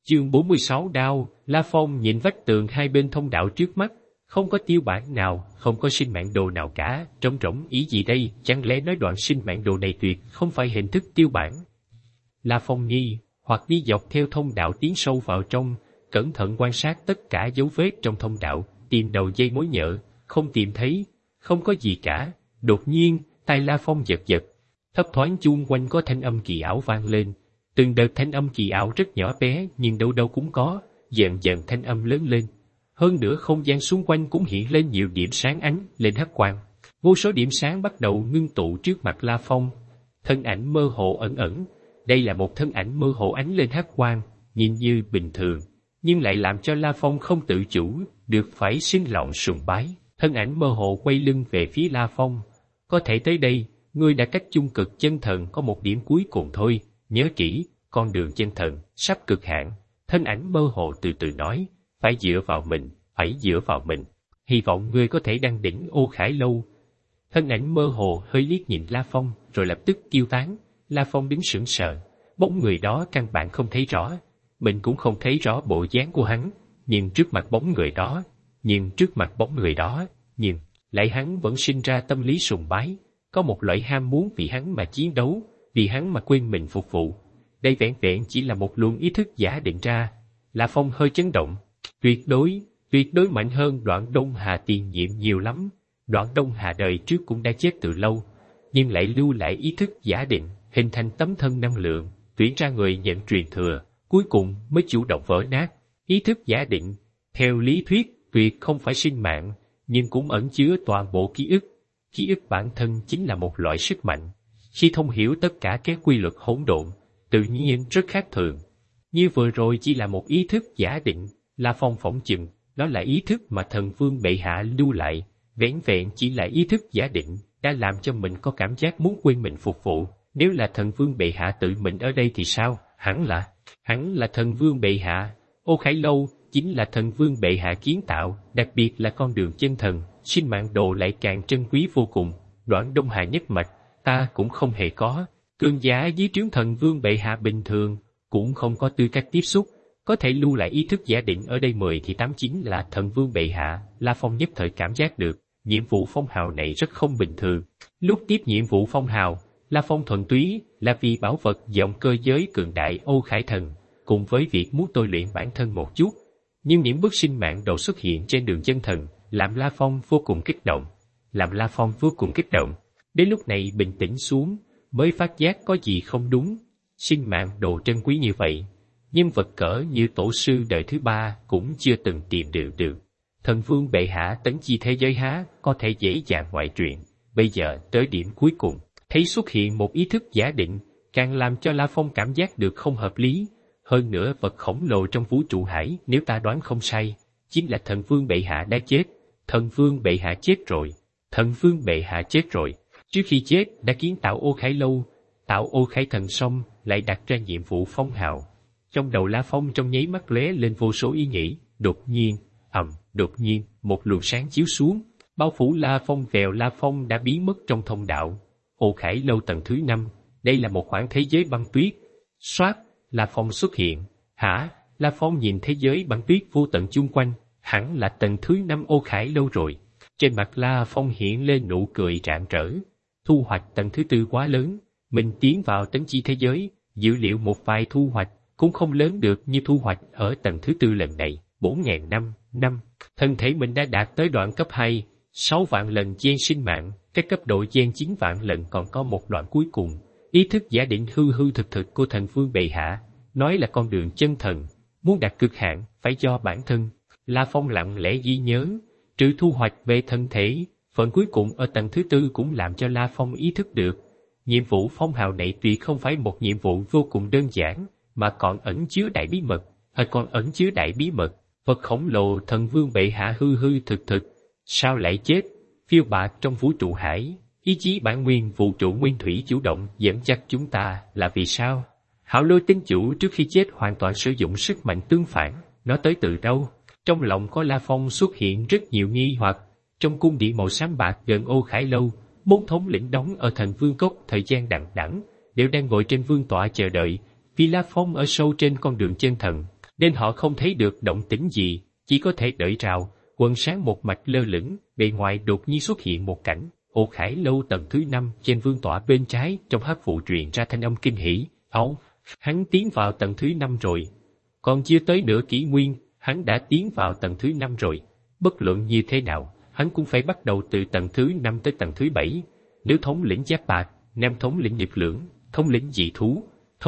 Chương 46 đao. La Phong nhìn vách tường hai bên thông đạo trước mắt, không có tiêu bản nào, không có sinh mạng đồ nào cả, trống rỗng. Ý gì đây? Chẳng lẽ nói đoạn sinh mạng đồ này tuyệt không phải hình thức tiêu bản? La Phong nghi hoặc đi dọc theo thông đạo tiến sâu vào trong, cẩn thận quan sát tất cả dấu vết trong thông đạo, tìm đầu dây mối nhợ, không tìm thấy, không có gì cả. Đột nhiên, tai La Phong giật giật, thấp thoáng chung quanh có thanh âm kỳ ảo vang lên. Từng đợt thanh âm kỳ ảo rất nhỏ bé nhưng đâu đâu cũng có, dần dần thanh âm lớn lên. Hơn nữa không gian xung quanh cũng hiện lên nhiều điểm sáng ánh lên hắc quang. Vô số điểm sáng bắt đầu ngưng tụ trước mặt La Phong. Thân ảnh mơ hồ ẩn ẩn. Đây là một thân ảnh mơ hồ ánh lên hắc quang, nhìn như bình thường, nhưng lại làm cho La Phong không tự chủ được phải sinh lòng sùng bái. Thân ảnh mơ hồ quay lưng về phía La Phong. Có thể tới đây, ngươi đã cách chung cực chân thần có một điểm cuối cùng thôi. Nhớ kỹ, con đường chân thần sắp cực hạn. Thân ảnh mơ hồ từ từ nói, phải dựa vào mình, phải dựa vào mình. Hy vọng ngươi có thể đăng đỉnh Ô Khải Lâu. Thân ảnh mơ hồ hơi liếc nhìn La Phong, rồi lập tức tiêu tán. La Phong đứng sững sờ, bóng người đó căn bản không thấy rõ. Mình cũng không thấy rõ bộ dáng của hắn, nhưng trước mặt bóng người đó, nhưng lại hắn vẫn sinh ra tâm lý sùng bái, có một loại ham muốn vì hắn mà chiến đấu, vì hắn mà quên mình phục vụ. Đây vẻn vẹn chỉ là một luồng ý thức giả định ra. La Phong hơi chấn động, tuyệt đối mạnh hơn Đoạn Đông Hà tiền nhiệm nhiều lắm. Đoạn Đông Hà đời trước cũng đã chết từ lâu, nhưng lại lưu lại ý thức giả định, hình thành tấm thân năng lượng, tuyển ra người nhận truyền thừa, cuối cùng mới chủ động vỡ nát. Ý thức giả định, theo lý thuyết, tuyệt không phải sinh mạng, nhưng cũng ẩn chứa toàn bộ ký ức. Ký ức bản thân chính là một loại sức mạnh. Khi thông hiểu tất cả các quy luật hỗn độn, tự nhiên rất khác thường. Như vừa rồi chỉ là một ý thức giả định, La Phong phỏng chừng, đó là ý thức mà thần vương bệ hạ lưu lại, vẻn vẹn chỉ là ý thức giả định, đã làm cho mình có cảm giác muốn quên mình phục vụ. Nếu là thần vương bệ hạ tự mình ở đây thì sao? Hắn là thần vương bệ hạ. Ô Khải Lâu chính là thần vương bệ hạ kiến tạo, đặc biệt là con đường chân thần, sinh mạng đồ lại càng trân quý vô cùng. Đoạn Đông Hà nhất mạch, ta cũng không hề có. Cường giả dưới trướng thần vương bệ hạ bình thường, cũng không có tư cách tiếp xúc. Có thể lưu lại ý thức giả định ở đây 10 thì 89 là thần vương bệ hạ. La Phong nhất thời cảm giác được, nhiệm vụ phong hào này rất không bình thường. Lúc tiếp nhiệm vụ phong hào, La Phong thuần túy là vì bảo vật dòng cơ giới cường đại Ô Khải Thần, cùng với việc muốn tôi luyện bản thân một chút. Nhưng những bước sinh mạng đồ xuất hiện trên đường chân thần, làm La Phong vô cùng kích động. Đến lúc này bình tĩnh xuống, mới phát giác có gì không đúng. Sinh mạng đồ trân quý như vậy, nhân vật cỡ như tổ sư đời thứ 3 cũng chưa từng tìm được. Thần vương bệ hạ tấn chi thế giới há có thể dễ dàng ngoại truyện. Bây giờ tới điểm cuối cùng, thấy xuất hiện một ý thức giả định, càng làm cho La Phong cảm giác được không hợp lý. Hơn nữa vật khổng lồ trong vũ trụ hải, nếu ta đoán không sai, chính là thần vương bệ hạ đã chết. Thần vương bệ hạ chết rồi. Trước khi chết đã kiến tạo Ô Khải Lâu, tạo Ô Khải Thần xong, lại đặt ra nhiệm vụ phong hào. Trong đầu La Phong trong nháy mắt lóe lên vô số ý nghĩ. Đột nhiên, một luồng sáng chiếu xuống, bao phủ La Phong. Vèo, La Phong đã biến mất trong thông đạo. Ô Khải Lâu tầng thứ 5, đây là một khoảng thế giới băng tuyết. Soát, La Phong xuất hiện. Hả? La Phong nhìn thế giới băng tuyết vô tận chung quanh, hẳn là tầng thứ 5 Ô Khải Lâu rồi. Trên mặt La Phong hiện lên nụ cười rạng rỡ. Thu hoạch tầng thứ 4 quá lớn, mình tiến vào tấn chi thế giới, dữ liệu một vài thu hoạch cũng không lớn được như thu hoạch ở tầng thứ 4 lần này. 4.000 năm, thân thể mình đã đạt tới đoạn cấp 2, 6 vạn lần gen sinh mạng, cái cấp độ gen 9 vạn lần còn có một đoạn cuối cùng. Ý thức giả định hư thực của thần vương bệ hạ, nói là con đường chân thần, muốn đạt cực hạn phải do bản thân. La Phong lặng lẽ ghi nhớ, trừ thu hoạch về thân thể, phần cuối cùng ở tầng thứ 4 cũng làm cho La Phong ý thức được. Nhiệm vụ phong hào này tuyệt không phải một nhiệm vụ vô cùng đơn giản, mà còn ẩn chứa đại bí mật. Vật khổng lồ thần vương bệ hạ hư thực, sao lại chết? Phiêu bạt trong vũ trụ hải, ý chí bản nguyên vũ trụ nguyên thủy chủ động dẫn dắt chúng ta là vì sao? Hạo Lôi tinh chủ trước khi chết hoàn toàn sử dụng sức mạnh tương phản, nó tới từ đâu? Trong lòng có La Phong xuất hiện rất nhiều nghi hoặc. Trong cung điện màu xám bạc gần Ô Khải Lâu, 4 thống lĩnh đóng ở Thần Vương Cốc thời gian đằng đẵng đều đang ngồi trên vương tọa chờ đợi, vì La Phong ở sâu trên con đường chân thần. nên họ không thấy được động tĩnh gì, chỉ có thể đợi rào, quần sáng một mạch lơ lửng, bề ngoài đột nhiên xuất hiện một cảnh, Ô Khải Lâu tầng thứ 5 trên vương tọa bên trái, trong hắc vụ truyền ra thanh âm kinh hỉ, hắn tiến vào tầng thứ 5 rồi. Còn chưa tới nửa kỷ nguyên, hắn đã tiến vào tầng thứ 5 rồi. Bất luận như thế nào, hắn cũng phải bắt đầu từ tầng thứ 5 tới tầng thứ 7. Nếu thống lĩnh giáp bạc, nam thống lĩnh nghiệp lưỡng, thống lĩnh dị thú,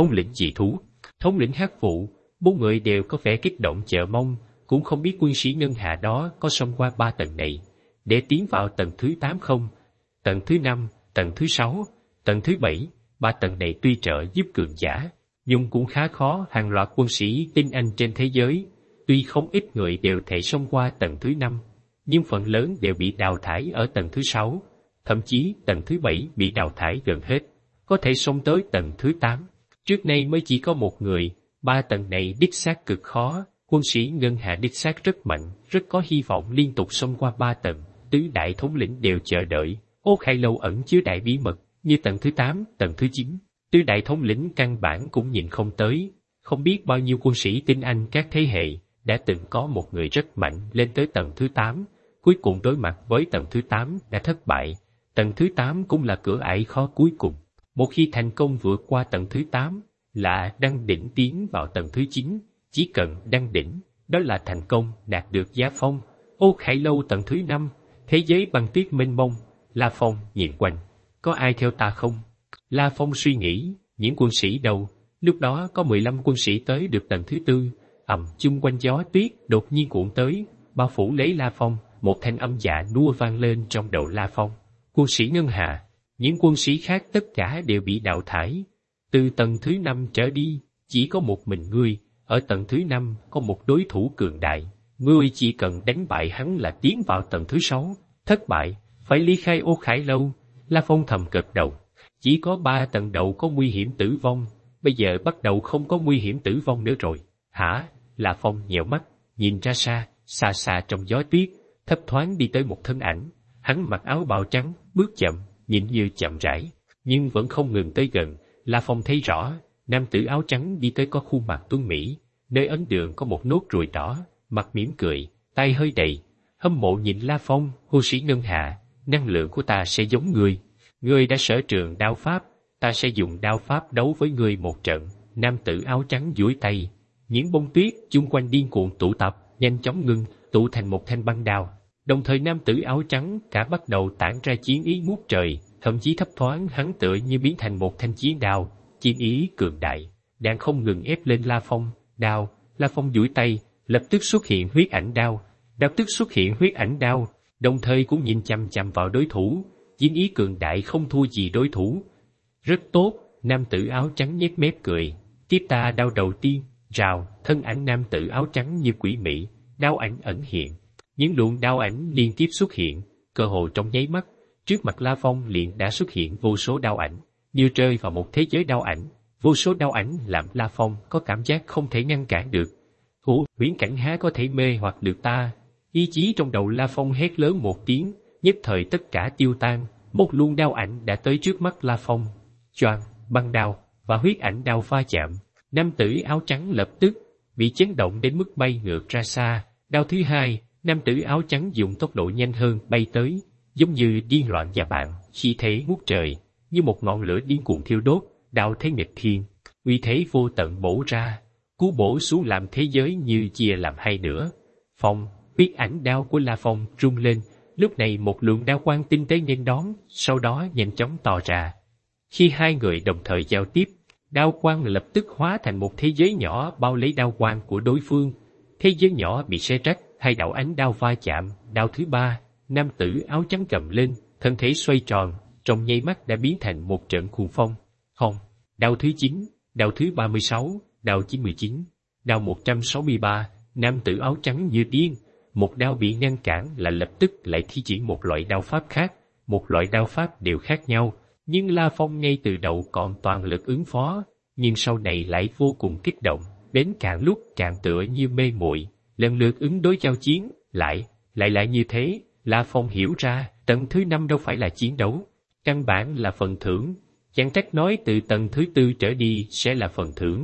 thống lĩnh hắc vụ, 4 người đều có vẻ kích động chờ mong, cũng không biết quân sĩ ngân hà đó có xông qua 3 tầng này để tiến vào tầng thứ 8 không. Tầng thứ 5, tầng thứ 6, tầng thứ 7, 3 tầng này tuy trợ giúp cường giả, nhưng cũng khá khó. Hàng loạt quân sĩ tinh anh trên thế giới, tuy không ít người đều thể xông qua tầng thứ 5, nhưng phần lớn đều bị đào thải ở tầng thứ 6, thậm chí tầng thứ 7 bị đào thải gần hết, có thể xông tới tầng thứ 8. Trước nay mới chỉ có một người. 3 tầng này đích xác cực khó, quân sĩ ngân hà đích xác rất mạnh, rất có hy vọng liên tục xông qua 3 tầng. Tứ đại thống lĩnh đều chờ đợi. Ô Khải Lâu ẩn chứa đại bí mật, như tầng thứ 8, tầng thứ 9. Tứ đại thống lĩnh căn bản cũng nhìn không tới. Không biết bao nhiêu quân sĩ tinh anh các thế hệ, đã từng có một người rất mạnh lên tới tầng thứ 8, cuối cùng đối mặt với tầng thứ 8 đã thất bại. Tầng thứ 8 cũng là cửa ải khó cuối cùng. Một khi thành công vượt qua tầng thứ 8, là đăng đỉnh tiến vào tầng thứ 9. Chỉ cần đăng đỉnh, đó là thành công, đạt được giá phong. Ô Khải Lâu tầng thứ 5, thế giới băng tuyết mênh mông. La Phong nhìn quanh, có ai theo ta không? La Phong suy nghĩ, những quân sĩ đâu? Lúc đó có 15 quân sĩ tới được tầng thứ 4, chung quanh gió tuyết đột nhiên cuộn tới, bao phủ lấy La Phong. Một thanh âm dạ nua vang lên trong đầu La Phong. Quân sĩ ngân hà, những quân sĩ khác tất cả đều bị đào thải. Từ tầng thứ 5 trở đi, chỉ có một mình ngươi. Ở tầng thứ 5 có một đối thủ cường đại, ngươi chỉ cần đánh bại hắn là tiến vào tầng thứ 6. Thất bại, phải ly khai Ô Khải Lâu. La Phong thầm gật đầu. Chỉ có 3 tầng đầu có nguy hiểm tử vong, bây giờ bắt đầu không có nguy hiểm tử vong nữa rồi. Hả? La Phong nhèo mắt, nhìn ra xa xa trong gió tuyết, thấp thoáng đi tới một thân ảnh. Hắn mặc áo bào trắng, bước chậm, nhìn như chậm rãi, nhưng vẫn không ngừng tới gần. La Phong thấy rõ, nam tử áo trắng đi tới có khuôn mặt tuấn mỹ, nơi ấn đường có một nốt ruồi đỏ, mặt mỉm cười, tay hơi đầy. Hâm mộ nhìn La Phong, hô sĩ ngân hạ, năng lượng của ta sẽ giống ngươi. Ngươi đã sở trường đao pháp, ta sẽ dùng đao pháp đấu với ngươi một trận. Nam tử áo trắng duỗi tay, những bông tuyết chung quanh điên cuồng tụ tập, nhanh chóng ngưng, tụ thành một thanh băng đao. Đồng thời nam tử áo trắng cả bắt đầu tản ra chiến ý ngút trời, thậm chí thấp thoáng hắn tựa như biến thành một thanh chiến đao, chiến ý cường đại, đang không ngừng ép lên La Phong. Đao, La Phong duỗi tay, lập tức xuất hiện huyết ảnh đao, đồng thời cũng nhìn chằm chằm vào đối thủ, chiến ý cường đại không thua gì đối thủ. Rất tốt, nam tử áo trắng nhếch mép cười, tiếp ta đao đầu tiên. Rào, thân ảnh nam tử áo trắng như quỷ mị, đao ảnh ẩn hiện. Những luồng đao ảnh liên tiếp xuất hiện, cơ hồ trong nháy mắt, trước mặt La Phong liền đã xuất hiện vô số đao ảnh, như rơi vào một thế giới đao ảnh. Vô số đao ảnh làm La Phong có cảm giác không thể ngăn cản được. Huyễn cảnh há có thể mê hoặc được ta? Ý chí trong đầu La Phong hét lớn một tiếng, nhất thời tất cả tiêu tan. Một luồng đao ảnh đã tới trước mắt La Phong. Choang, băng đao và huyết ảnh đao va chạm. Nam tử áo trắng lập tức bị chấn động đến mức bay ngược ra xa. Đao thứ hai, nam tử áo trắng dùng tốc độ nhanh hơn bay tới, giống như điên loạn và bạn, khí thế ngút trời, như một ngọn lửa điên cuồng thiêu đốt. Đao thế nghịch thiên, uy thế vô tận bổ ra, cú bổ xuống làm thế giới như chia làm hai nửa. Phong, huyết ảnh đao của La Phong rung lên, lúc này một lượng đao quang tinh tế nghênh đón, sau đó nhanh chóng tỏ ra. Khi hai người đồng thời giao tiếp, đao quang lập tức hóa thành một thế giới nhỏ bao lấy đao quang của đối phương. Thế giới nhỏ bị xé rách, hai đạo ánh đao va chạm. Đao thứ ba, nam tử áo trắng cầm lên, thân thể xoay tròn, trong nháy mắt đã biến thành một trận cuồng phong. Đao thứ 9, đao thứ 36, đao 99, đao 163, nam tử áo trắng như điên. Một đao bị ngăn cản là lập tức lại thi triển một loại đao pháp khác. Một loại đao pháp đều khác nhau, nhưng La Phong ngay từ đầu còn toàn lực ứng phó, nhưng sau này lại vô cùng kích động, đến càng lúc càng tựa như mê muội, lần lượt ứng đối giao chiến, lại như thế. La Phong hiểu ra, tầng thứ 5 đâu phải là chiến đấu, căn bản là phần thưởng. Chẳng trách nói từ tầng thứ 4 trở đi sẽ là phần thưởng.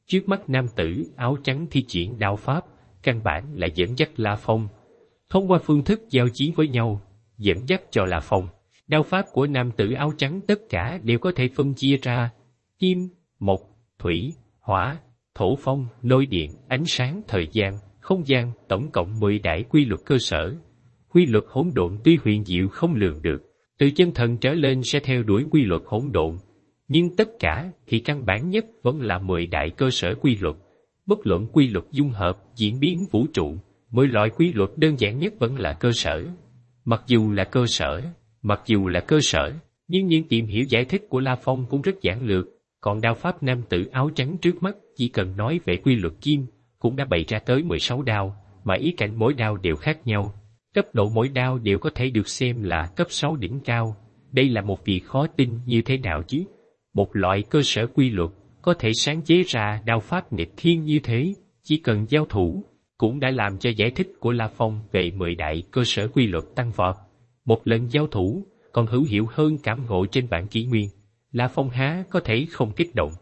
Trước mắt nam tử áo trắng thi triển đao pháp, căn bản là dẫn dắt La Phong. Thông qua phương thức giao chiến với nhau, dẫn dắt cho La Phong. Đao pháp của nam tử áo trắng tất cả đều có thể phân chia ra kim, mộc, thủy, hỏa, thổ phong, lôi điện, ánh sáng, thời gian, không gian, tổng cộng 10 đại quy luật cơ sở. Quy luật hỗn độn tuy huyền diệu không lường được, từ chân thần trở lên sẽ theo đuổi quy luật hỗn độn, nhưng tất cả thì căn bản nhất vẫn là 10 đại cơ sở quy luật. Bất luận quy luật dung hợp, diễn biến vũ trụ, 10 loại quy luật đơn giản nhất vẫn là cơ sở. Mặc dù là cơ sở, nhưng những tìm hiểu giải thích của La Phong cũng rất giản lược, còn đao pháp nam tử áo trắng trước mắt chỉ cần nói về quy luật kim, cũng đã bày ra tới 16 đao, mà ý cảnh mỗi đao đều khác nhau. Cấp độ mỗi đao đều có thể được xem là cấp 6 đỉnh cao. Đây là một việc khó tin như thế nào chứ? Một loại cơ sở quy luật có thể sáng chế ra đao pháp nghịch thiên như thế, chỉ cần giao thủ, cũng đã làm cho giải thích của La Phong về 10 đại cơ sở quy luật tăng vọt. Một lần giao thủ, còn hữu hiệu hơn cảm ngộ trên bản kỷ nguyên. La Phong há có thể không kích động.